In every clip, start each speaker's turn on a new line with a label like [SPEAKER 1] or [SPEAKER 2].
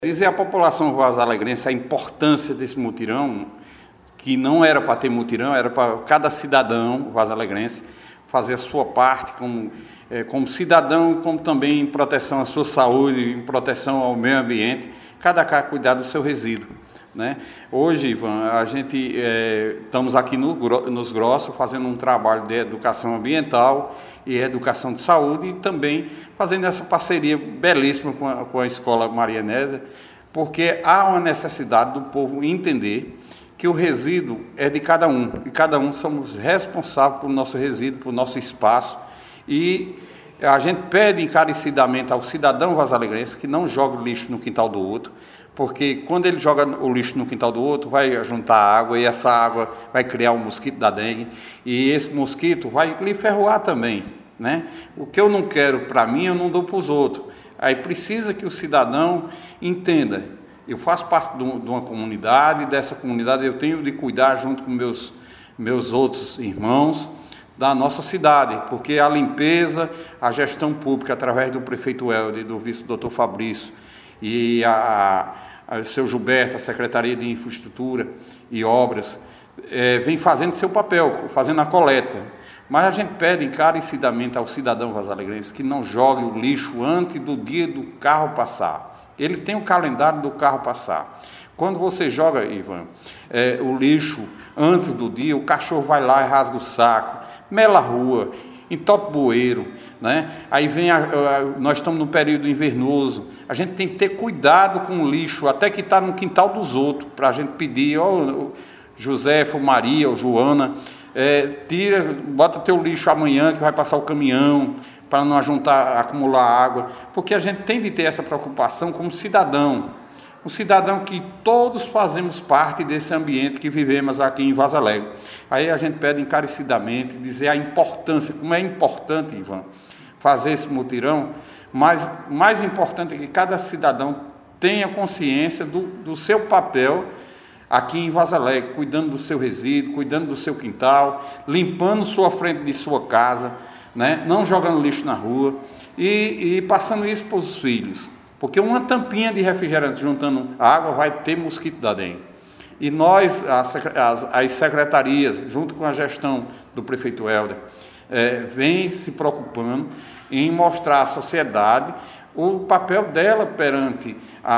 [SPEAKER 1] Dizer à população vazalegrense a importância desse mutirão, que não era para ter mutirão, era para cada cidadão vazalegrense fazer a sua parte como cidadão, como também em proteção à sua saúde, em proteção ao meio ambiente, cada casa cuidar do seu resíduo, né? Hoje, Ivan, a gente estamos aqui nos Grossos fazendo um trabalho de educação ambiental e educação de saúde e também fazendo essa parceria belíssima com a Escola Maria Nésia, porque há uma necessidade do povo entender que o resíduo é de cada um, e cada um somos responsáveis pelo nosso resíduo, pelo nosso espaço, e a gente pede encarecidamente ao cidadão vazalegrense que não jogue lixo no quintal do outro, porque quando ele joga o lixo no quintal do outro, vai juntar água, e essa água vai criar um mosquito da dengue, e esse mosquito vai lhe ferroar também, né? O que eu não quero para mim, eu não dou para os outros. Aí precisa que o cidadão entenda, eu faço parte de uma comunidade, dessa comunidade eu tenho de cuidar junto com meus outros irmãos da nossa cidade, porque a limpeza, a gestão pública, através do prefeito Helder, do vice-doutor Fabrício, e o seu Gilberto, a Secretaria de Infraestrutura e Obras, vem fazendo seu papel, fazendo a coleta. Mas a gente pede encarecidamente ao cidadão vazalegrense que não jogue o lixo antes do dia do carro passar. Ele tem o calendário do carro passar. Quando você joga, Ivan, o lixo antes do dia, o cachorro vai lá e rasga o saco, mela a rua, entope bueiro, né? Aí nós estamos no período invernoso, a gente tem que ter cuidado com o lixo, até que está no quintal dos outros, para a gente pedir, Josefa, Maria, ou Joana, bota teu lixo amanhã que vai passar o caminhão, para não acumular água, porque a gente tem de ter essa preocupação como cidadão, um cidadão que todos fazemos parte desse ambiente que vivemos aqui em Vaza Alegre. Aí a gente pede encarecidamente, dizer a importância, como é importante, Ivan, fazer esse mutirão, mas mais importante é que cada cidadão tenha consciência do seu papel aqui em Vaza Alegre, cuidando do seu resíduo, cuidando do seu quintal, limpando sua frente de sua casa, né? Não jogando lixo na rua e passando isso para os filhos. Porque uma tampinha de refrigerante juntando água vai ter mosquito da dengue. E nós, as secretarias, junto com a gestão do prefeito Helder, vem se preocupando em mostrar à sociedade o papel dela perante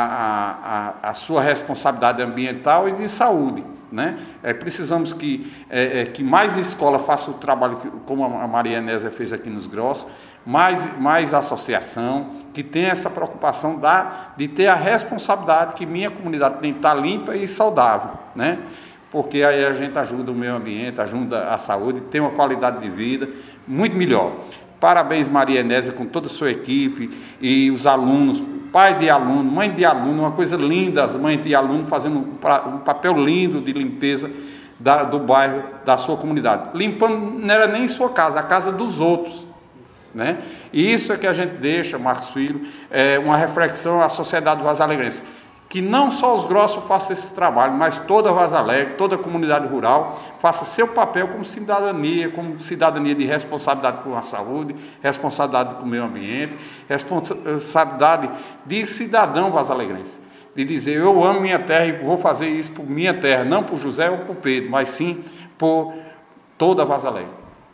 [SPEAKER 1] a sua responsabilidade ambiental e de saúde, né? Precisamos que mais escola faça o trabalho como a Maria Nésia fez aqui nos Grossos, mais associação, que tenha essa preocupação de ter a responsabilidade que minha comunidade tem que estar limpa e saudável, né? Porque aí a gente ajuda o meio ambiente, ajuda a saúde, tem uma qualidade de vida muito melhor. Parabéns, Maria Nésia, com toda a sua equipe e os alunos, pai de aluno, mãe de aluno, uma coisa linda, as mães de aluno fazendo um papel lindo de limpeza do bairro, da sua comunidade. Limpando não era nem sua casa, a casa dos outros, né? E isso é que a gente deixa, Marcos Filho, uma reflexão à sociedade vazalegrense, que não só os Grossos façam esse trabalho, mas toda Vaza Alegre, toda a comunidade rural, faça seu papel como cidadania de responsabilidade com a saúde, responsabilidade com o meio ambiente, responsabilidade de cidadão vazalegrense, de dizer, eu amo minha terra e vou fazer isso por minha terra, não por José ou por Pedro, mas sim por toda Vaza Alegre.